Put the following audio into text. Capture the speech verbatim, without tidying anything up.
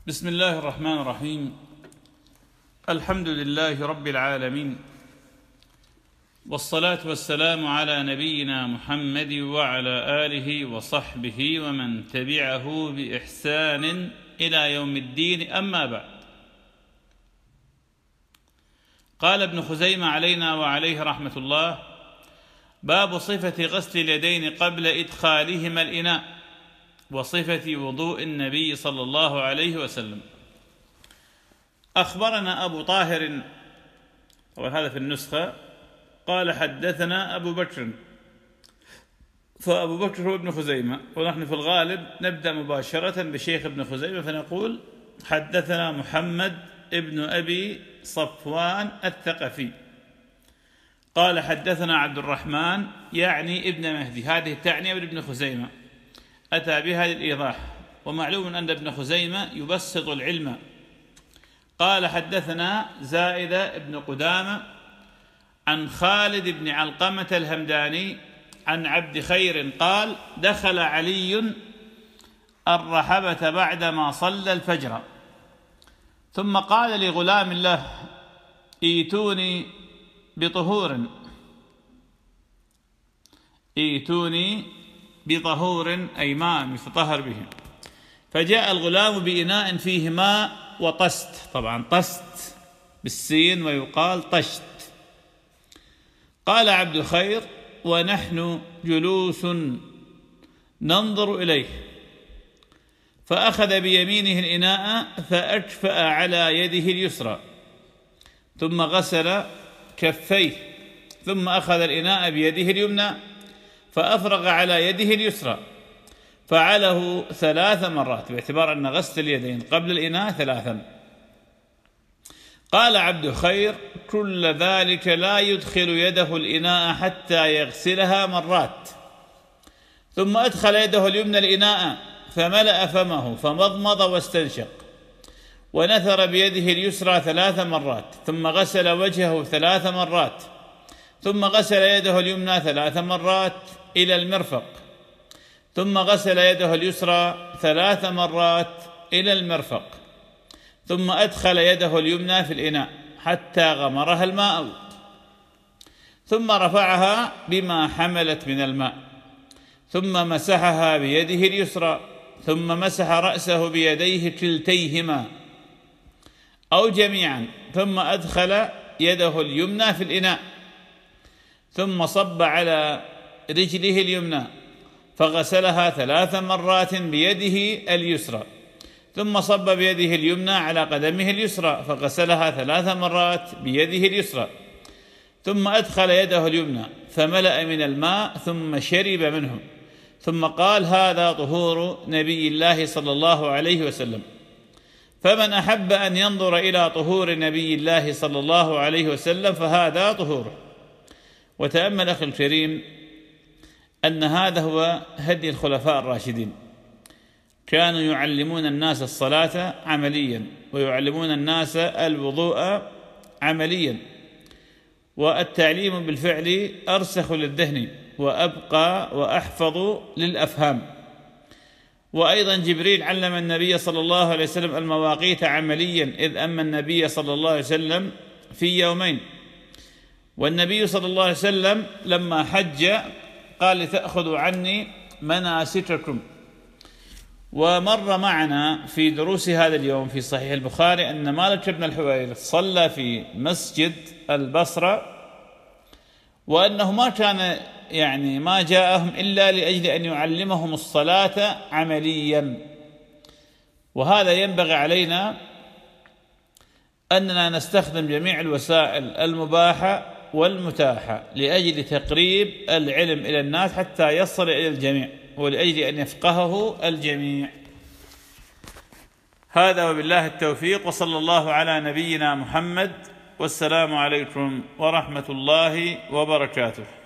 بسم الله الرحمن الرحيم. الحمد لله رب العالمين، والصلاة والسلام على نبينا محمد وعلى آله وصحبه ومن تبعه بإحسان إلى يوم الدين، أما بعد. قال ابن خزيمة علينا وعليه رحمة الله: باب صفة غسل اليدين قبل إدخالهما الإناء وصفة وضوء النبي صلى الله عليه وسلم. أخبرنا أبو طاهر، وهذا في النسخة، قال حدثنا أبو بكر، فأبو بكر هو ابن خزيمة، ونحن في الغالب نبدأ مباشرة بشيخ ابن خزيمة فنقول حدثنا محمد ابن أبي صفوان الثقفي قال حدثنا عبد الرحمن يعني ابن مهدي. هذه التعنية من ابن خزيمة، أتى بها للإيضاح، ومعلوم أن ابن خزيمة يبسط العلم. قال حدثنا زائدة ابن قدامة عن خالد بن علقمة الهمداني عن عبد خير قال: دخل علي الرحبة بعدما صلى الفجر، ثم قال لغلام له: ايتوني بطهور ايتوني بطهور أي ماء يتطهر به. فجاء الغلام بإناء فيه ماء وطست، طبعا طست بالسين ويقال طشت. قال عبد الخير: ونحن جلوس ننظر إليه، فأخذ بيمينه الإناء فأكفأ على يده اليسرى، ثم غسل كفيه، ثم أخذ الإناء بيده اليمنى فأفرغ على يده اليسرى، فعله ثلاث مرات، باعتبار أن غسل اليدين قبل الإناء ثلاثا. قال عبد الخير: كل ذلك لا يدخل يده الإناء حتى يغسلها مرات، ثم أدخل يده اليمنى الإناء فملأ فمه فمضمض واستنشق، ونثر بيده اليسرى ثلاث مرات، ثم غسل وجهه ثلاث مرات، ثم غسل يده اليمنى ثلاث مرات إلى المرفق، ثم غسل يده اليسرى ثلاث مرات إلى المرفق، ثم أدخل يده اليمنى في الإناء حتى غمرها الماء، ثم رفعها بما حملت من الماء، ثم مسحها بيده اليسرى، ثم مسح رأسه بيديه كلتيهما أو جميعا، ثم أدخل يده اليمنى في الإناء، ثم صب على رجله اليمنى فغسلها ثلاث مرات بيده اليسرى، ثم صب بيده اليمنى على قدمه اليسرى فغسلها ثلاث مرات بيده اليسرى، ثم أدخل يده اليمنى فملأ من الماء ثم شرب منه، ثم قال: هذا طهور نبي الله صلى الله عليه وسلم، فمن أحب أن ينظر إلى طهور نبي الله صلى الله عليه وسلم فهذا طهوره. وتأمل أخي الكريم أن هذا هو هدي الخلفاء الراشدين، كانوا يعلمون الناس الصلاة عمليا، ويعلمون الناس الوضوء عمليا، والتعليم بالفعل أرسخ للذهن وأبقى وأحفظ للأفهام. وأيضا جبريل علم النبي صلى الله عليه وسلم المواقيت عمليا، إذ أما النبي صلى الله عليه وسلم في يومين. والنبي صلى الله عليه وسلم لما حج قال: تأخذوا عني مناسككم. ومر معنا في دروس هذا اليوم في صحيح البخاري أن مالك بن الحويرث صلى في مسجد البصرة، وأنه ما كان يعني ما جاءهم إلا لأجل أن يعلمهم الصلاة عمليا. وهذا ينبغي علينا أننا نستخدم جميع الوسائل المباحة والمتاحة لأجل تقريب العلم إلى الناس حتى يصل إلى الجميع، ولأجل أن يفقهه الجميع. هذا وبالله التوفيق، وصلى الله على نبينا محمد، والسلام عليكم ورحمة الله وبركاته.